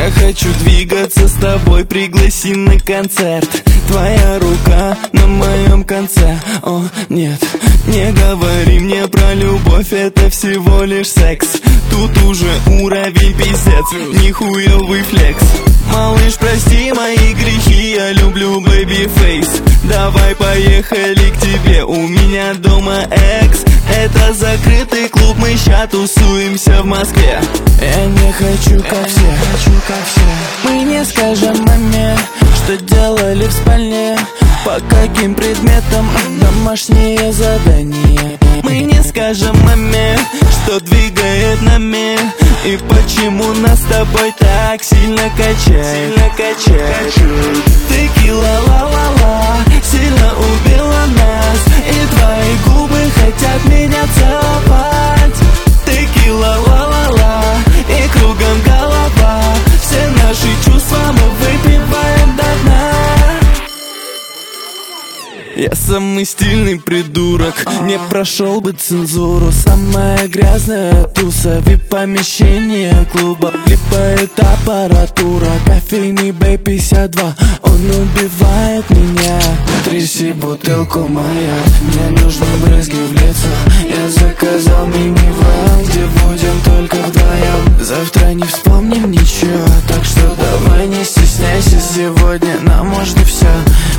Я хочу двигаться с тобой, пригласи на концерт. Твоя рука на моем конце. О, нет, не говори мне про любовь, это всего лишь секс. Тут уже уровень пиздец, нихуевый флекс. Малыш, прости мои грехи, я люблю бэйби фейс. Давай поехали к тебе, у меня дома экс. Это закрытый клуб, мы ща тусуемся в Москве. Я не хочу как все, мы не скажем маме, что делали в спальне, по каким предметам домашнее задание. Мы не скажем маме, что двигает нами, и почему нас с тобой так сильно качает. Текила ла-ла-ла сильно убила нас, и твои губы хотят меня целовать. Текила ла-ла-ла и кругом голова, все наши чувства мы выпиваем до дна. Я самый стильный придурок, не прошел бы цензуру. Самая грязная туса, вип-помещение клуба. Влипает аппаратура, кофейный бэй 52, он убивает меня. Тряси бутылку моя, мне нужны брызги в лицо. Я заказал мини-ван, где будем только вдвоем. Завтра не вспомним ничего, так что давай не стесняйся. Сегодня нам можно все.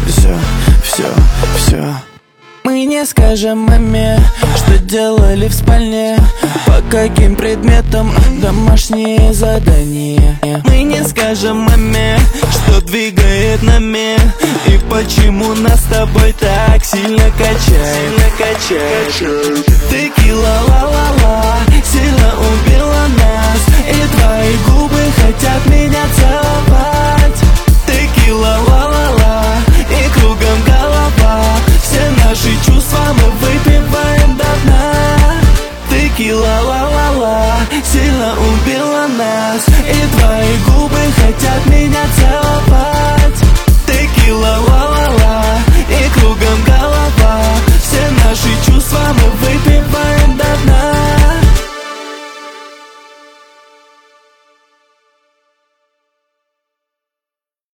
Мы не скажем маме, что делали в спальне, по каким предметам домашние задания. Мы не скажем маме, что двигает нами, и почему нас с тобой так сильно качает. Текила ла-ла-ла сильно убила нас, и твои губы хотят меня целовать. Текила ла-ла-ла и кругом голова, все наши чувства мы выпиваем до дна. Текила ла-ла-ла сильно убила нас, и твои губы хотят меня целовать.